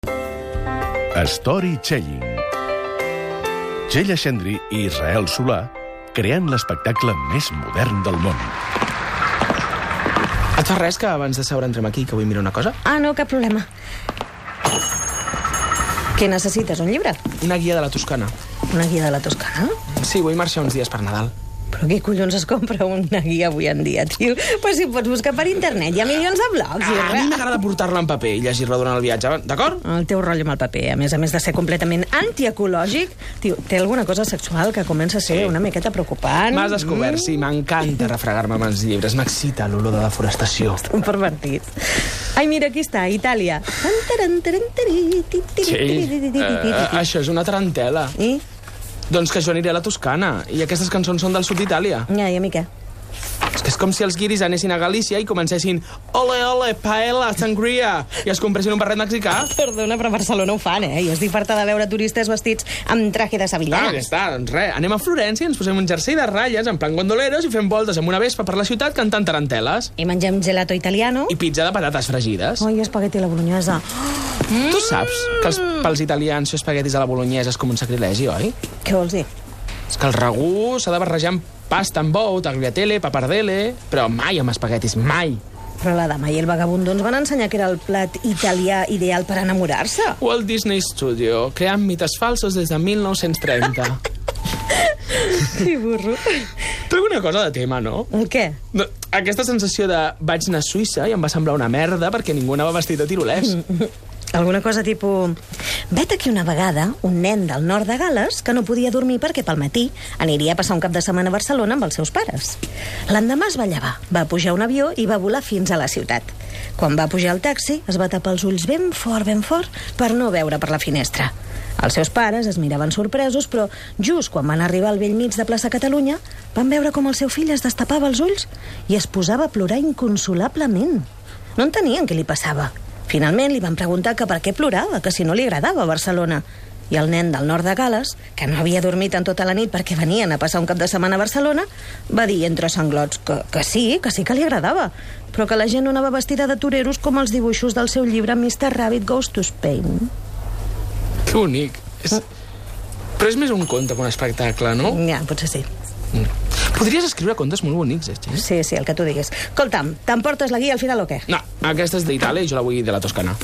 Storytelling. Txell Aixendri i Israel Solà creant l'espectacle més modern del món. Et fa res que abans de seure entrem aquí, que vull mirar una cosa? Ah, no, cap problema. Què necessites, un llibre? Una guia de la Toscana. Una guia de la Toscana? Sí, vull marxar uns dies per Nadal. Però què collons es compra una guia avui en dia, tio? Però si pots buscar per internet, hi ha milions de blogs i A mi res. m'agrada portar-la en paper i llegir-la durant el viatge, d'acord? El teu rotllo amb el paper, a més de ser completament antiecològic, tio, té alguna cosa sexual que comença a ser una miqueta preocupant. M'has descobert, sí, m'encanta refregar-me amb els llibres. M'excita l'olor de deforestació. Un pervertit. Ai, mira, aquí està, Itàlia. Això és una tarantela. I? Doncs que jo aniré a la Toscana, i aquestes cançons són del sud d'Itàlia. Ja, i a mi què? És que és com si els guiris anessin a Galícia i comencessin ole, ole, paella, sangria, i es compressin un barret mexicà. Perdona, però a Barcelona ho fan, eh? Jo estic farta de veure turistes vestits amb traje de sevillana. Ja està, doncs res. Anem a Florència, ens posem un jersei de ratlles, en plan gondoleros, i fem voltes amb una vespa per la ciutat cantant tarantel·les. I mengem gelato italiano. I pizza de patates fregides. Ai, espagueti a la bolognesa. Tu saps que pels italians fer espaguetis a la bolognesa és com un sacrilegi, oi? Què vols dir? És que el ragú s'ha de barrejar amb pasta amb bou, tagliatelle, papardelle, però mai amb espaguetis, mai. Però la dama i el vagabundo ens van ensenyar que era el plat italià ideal per enamorar-se. Walt Disney Studio, creant mites falsos des de 1930. Que burro. Treu una cosa de tema, no? El què? No, aquesta sensació de vaig anar a Suïssa i em va semblar una merda perquè ningú anava vestit de tirolès. Alguna cosa tipus... Vet aquí una vegada un nen del nord de Gales que no podia dormir perquè pel matí aniria a passar un cap de setmana a Barcelona amb els seus pares. L'endemà es va llevar, va pujar a un avió i va volar fins a la ciutat. Quan va pujar al taxi es va tapar els ulls ben fort, per no veure per la finestra. Els seus pares es miraven sorpresos, però just quan van arribar al bell mig de plaça Catalunya van veure com el seu fill es destapava els ulls i es posava a plorar inconsolablement. No entenien què li passava. Finalment li van preguntar que per què plorava, que si no li agradava Barcelona. I el nen del nord de Gales, que no havia dormit en tota la nit perquè venien a passar un cap de setmana a Barcelona, va dir entre sanglots que sí que li agradava, però que la gent no anava vestida de toreros com els dibuixos del seu llibre Mr. Rabbit Goes to Spain. Que bonic. Però és més un conte que un espectacle, no? Ja, potser sí. Podries escriure contes molt bonics, eh? Sí, el que tu diguis. Escolta'm, t'emportes la guia al final o què? No, aquesta és d'Itàlia i jo la vull de la Toscana.